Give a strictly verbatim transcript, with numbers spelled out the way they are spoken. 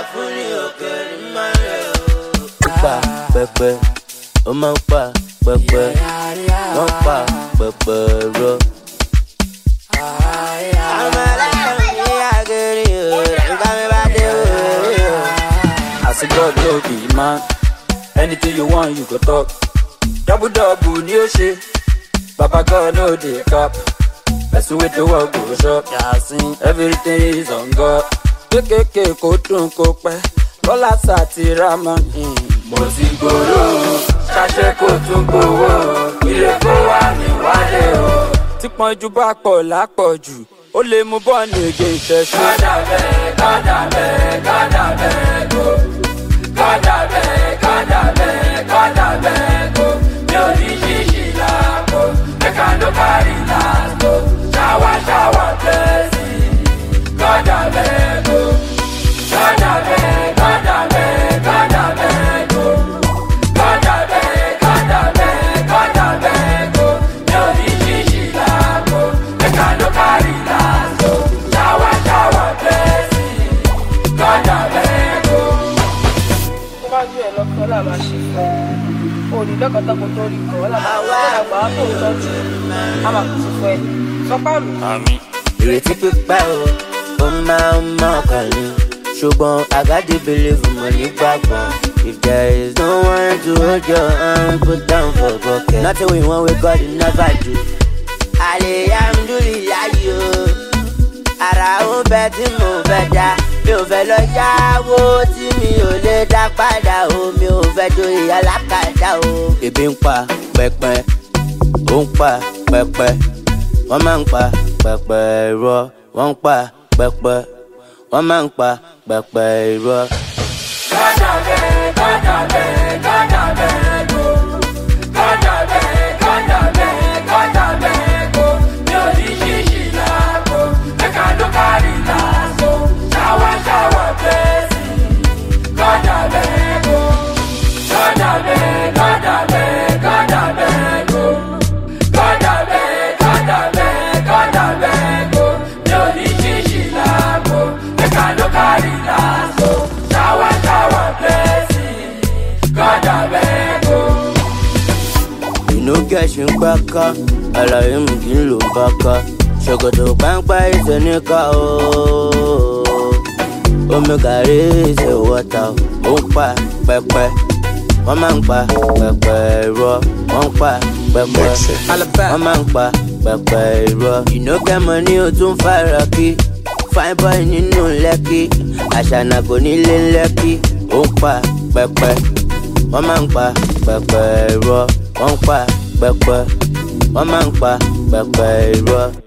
fún ní òkè ní mọ́lẹ̀ o. Ó pa pẹpẹ, ó máa ń pa pẹpẹ, wọ́n pa pẹpẹ rọ. Àwọn aláìní ní àgẹ̀rẹ̀ o, nígbà mi bá dé o. As a God no be man, anything you want you go talk. Double double ni o ṣe, Baba God no dey cap. Person with the work go shop, yasin, everything is on God. Kékéké kó dùn kó pẹ́, lọ́lá sátìrámà. Mo ti gbòòrò, ṣàṣẹ kó tún gbòòrò, ilé kó wà ní wálé o. Tí pọ́njú bá pọ̀ lápọ̀jù, ó lè mú bọ́ọ̀nù ègé ìtẹ̀sí. Gọ́dà bẹ́ẹ̀, gọ́dà bẹ́ẹ̀, gọ́dà bẹ́ẹ̀ go. Gọ́dà bẹ́ẹ̀, gọ́dà bẹ́ẹ̀, gọ́dà bẹ́ẹ̀ go. Mi ò ní ṣíṣí láàbò, ẹ̀ka ló kárí láàbò. Ṣáwá ṣáwá blessing, gọ́dà bẹ́ẹ̀ go. Gọ́dà bẹ́ẹ̀, gọ́dà bẹ́ẹ̀, gọ́dà bẹ́ẹ̀ go. Gọ́dà bẹ́ẹ̀, gọ́dà bẹ́ẹ̀, gọ́dà bẹ́ẹ̀ go. Mi ò ní ṣíṣí láàbò, ẹ̀ka ló kárí láàbò. Ṣáwá ṣáwá blessing, gọ́dà bẹ́ẹ̀ go. Wájú ẹ̀ lọ́kọ́ là máa ṣe fún ẹ. O ní lọ́kọ̀tà kò tó rí kọ́, là máa wá àgbà wá tó tọ́jú. A máa kùtù fún ẹ. Sọpá mi. Àmín. Ìrètí pípẹ́ o, ó máa ń mọ̀ọ́kàn ni. Ṣùgbọ́n I got to believe mo nígbàgbọ́. If there is no one to hold your hand, put down for bucket. Nothing we want with God never do. Alhamdulillah o, ara ó bẹ tí mo fẹ́ dá. Mi ò fẹ́ lọ yáwó tí mi ò lè dá padà o. Mi ò fẹ́ joyè alákàdá o. Ebi ń pa pẹpẹ, ó ń pa pẹpẹ. Wọ́n máa ń pa pẹpẹ irọ́. Wọ́n ń pa pẹpẹ, wọ́n máa ń pa pẹpẹ irọ́. Gọ́dà bẹ́ẹ̀, gọ́dà bẹ́ẹ̀, gọ́dà bẹ́ẹ̀ go. Gọ́dà bẹ́ẹ̀, gọ́dà bẹ́ẹ̀, gọ́dà bẹ́ẹ̀ go. Mi ò ní ṣíṣí láàbò, ẹ̀ka ló kárí láàbò. Ṣáwá ṣáwá blessing, gọ́dà bẹ́ẹ̀ go. Gọ́dà bẹ́ẹ̀, gọ́dà bẹ́ẹ̀, gọ́dà bẹ́ẹ̀ go. Gọ́dà bẹ́ẹ̀, gọ́dà bẹ́ẹ̀, gọ́dà bẹ́ẹ̀ go. Mi ò ní ṣíṣí láàbò, ẹ̀ka ló kárí láàbò. Ṣáwá ṣáwá blessing, gọ́dà bẹ́ẹ̀ go. Inú gẹ̀ẹ́sì ń gbáka, àlàyé mi kì í lò ń báka. Ṣòkòtò páńpá ìṣe níkà o. Omi gàrí ìṣe wọ́tà o. Ó ń pa pẹpẹ, wọ́n máa ń pa pẹpẹ irọ́. Wọ́n ń pa pẹpẹ, wọ́n máa ń pa pẹpẹ irọ́. Inú kẹ́mọ̀ ní o tún fara kí. Fine boy nínú Lẹ́kì, àṣànà kò nílé Lẹ́kì. Ó ń pa pẹpẹ, wọ́n máa ń pa pẹpẹ irọ́. Wọ́n ń pa pẹpẹ, wọ́n máa ń pa pẹpẹ irọ́.